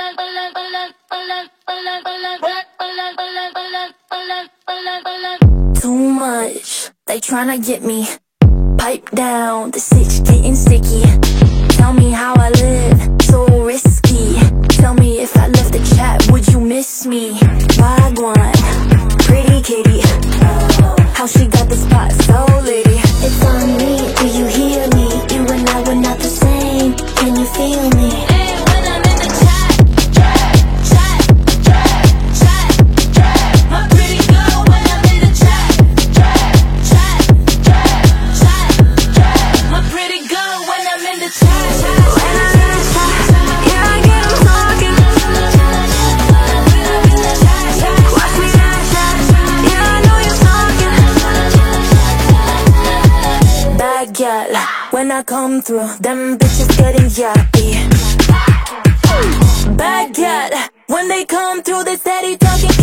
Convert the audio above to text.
Too much, they tryna get me. Pipe down, the sitch getting sticky. Tell me how I live, so risky. Tell me if I left the chat, would you miss me? Wagwan, pretty kitty. How she got the spot so litty. It's on me, do you hear me? You and I were not the same, can you feel me? Girl, when I come through, them bitches getting yappy. Bad girl, when they come through, they steady talking.